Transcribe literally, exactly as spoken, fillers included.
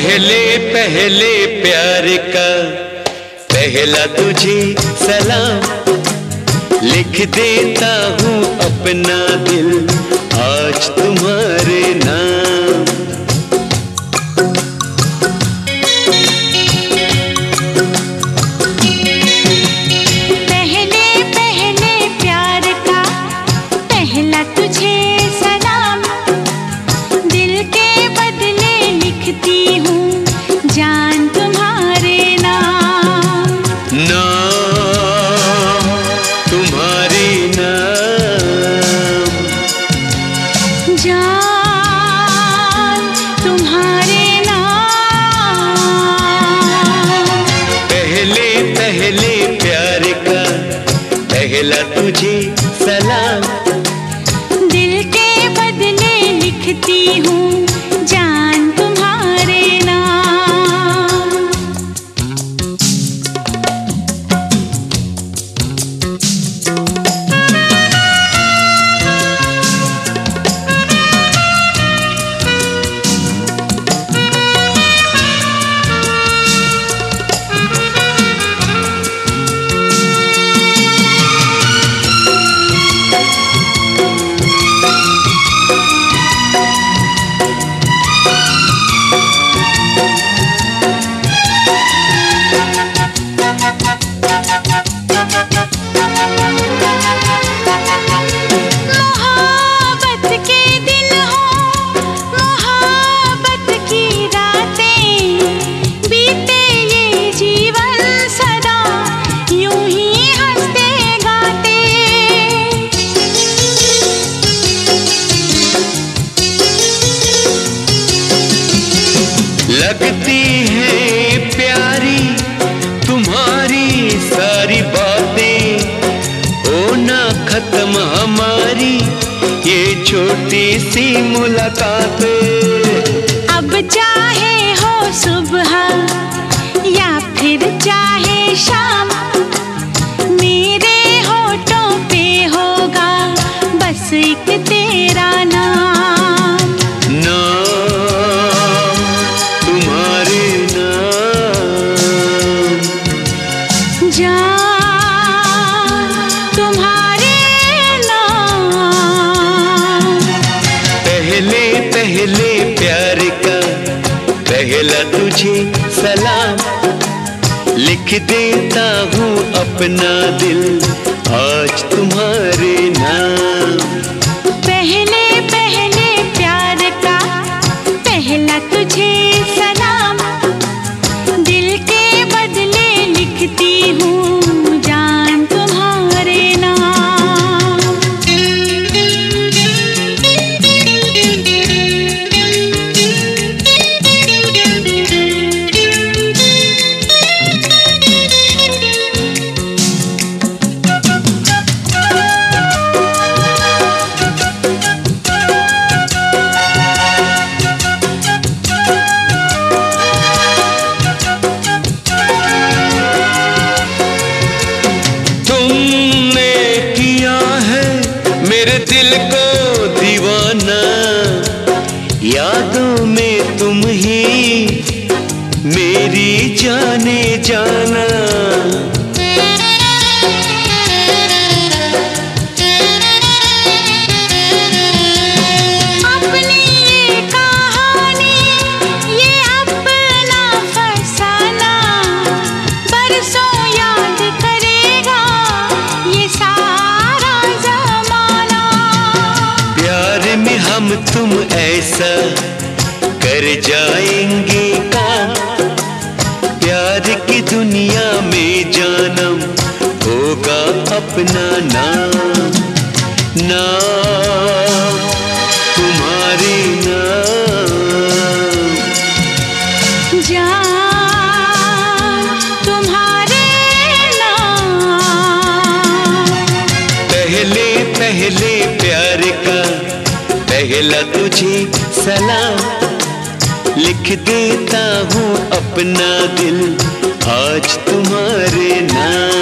पहले पहले प्यार का पहला तुझे सलाम, लिख देता हूँ अपना दिल आज तुम्हारे नाम। पहले पहले प्यार का पहला तुझे सलाम, दिल के बदले लिखती हूँ जान तुम्हारे नाम। नाम तुम्हारे नाम, जान तुम्हारे नाम। पहले पहले प्यार का पहला तुझे सलाम, दिल के बदले लिखती हूँ जान तुम्हारे नाम। मोहब्बत के दिन हो, मोहब्बत की रातें, बीते ये जीवन सदा यूं ही हंसते गाते। लगती है प्यारी तुम्हारी सारी बातें, ओ ना खत्म हमारी ये छोटी सी मुलाकातें। अब चाहे हो सुबह या फिर चाहे शाम, मेरे होठों पे होगा बस एक तेरा नाम। नाम तुम्हारे नाम, जान तुम्हारे नाम। पहले पहले प्यार का पहला तुझे सलाम, लिख देता हूँ अपना दिल आज तुम्हारे नाम। पहले पहले प्यार का पहला तुझे सलाम, दिल के बदले लिखती हूँ जान तुम्हारे नाम। तुमने किया है मेरे दिल को दीवाना, यादों में तुम ही मेरी जाने जाना। अपनी ये कहानी ये अपना फसाना, बरसों याद करेगा ये सारा जमाना। प्यार में हम तुम ऐसा कर जाएंगे काम, प्यार की दुनिया में जानम होगा अपना नाम। नाम तुम्हारे नाम, जान तुम्हारे नाम। पहले पहले प्यार का पहला तुझे सलाम, लिख देता हूँ अपना दिल आज तुम्हारे नाम।